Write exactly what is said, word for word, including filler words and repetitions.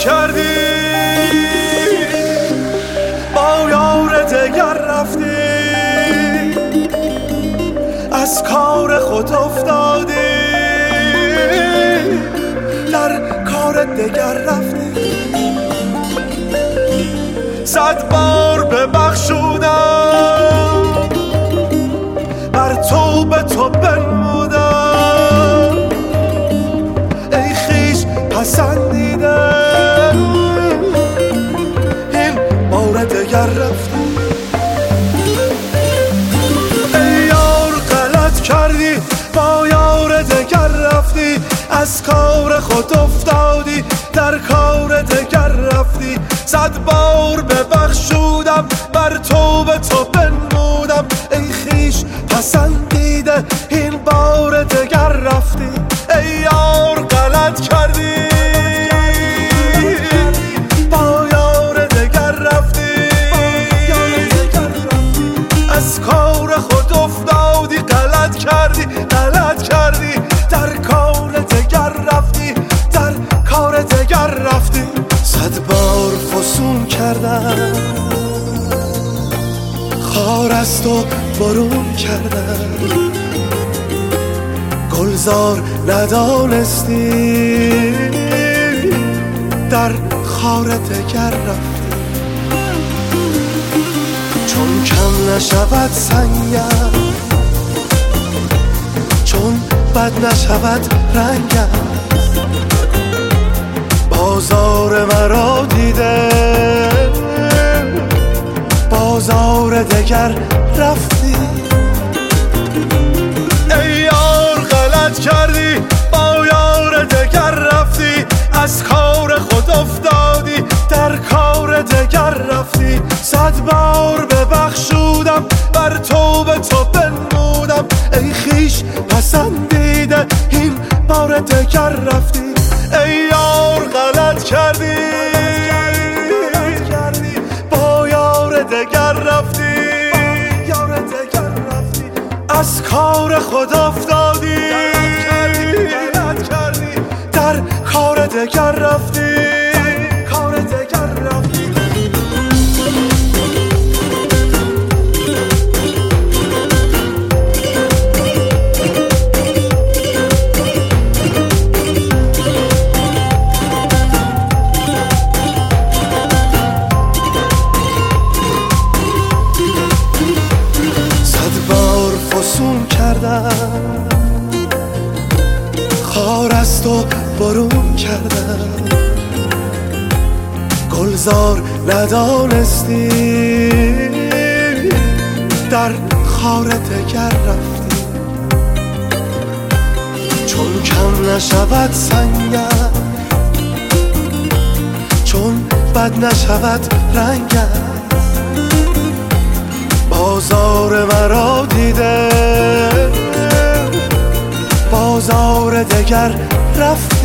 کردی، با یار دگر رفتی، از کار خود افتادی، در کار دگر رفتی. صد بار ببخشودم، بر تو به تو بنمودم، ای خویش پسندیده، این بار دگر رفتی. ای یار غلط کردی، با یار دگر رفتی، از کار خود افتادی، در کار دگر رفتی. صد بار ببخشودم، بر تو به تو بنمودم، ای خویش پسندیده، این بار دگر رفتی. ای یار غلط کردی، با یار دگر رفتی، از کار خود افتادی، غلط کردی، غلط کردی، در کار دگر رفتی، در کار دگر رفتی. صد بار فسون کردم، خار از تو برون کردم، گلزار ندانستی، در خار دگر رفتی. چون کم نشود سنگم، چون بد نشود رنگم، بازار مرا دیده، بازار دگر رفتی. ای یار غلط کردی، با یار دگر رفتی، از کار خود افتادی، در کار دگر رفتی. صد بار ببخشودم، بر تو به تو بنمودم، ای خویش پسندیده، این بار دگر رفتی. ای یار غلط کردی، با یار دگر رفتی، از کار خود افتادی، غلط کردی، در کار دگر رفتی، کار دگر رفتی. فسون کردم، خار از تو برون کردم، گلزار ندانستی، در خار دگر رفتی. چون کم نشود سنگم، چون بد نشود رنگم، بازار مرا دیده، بازار دگر رفت.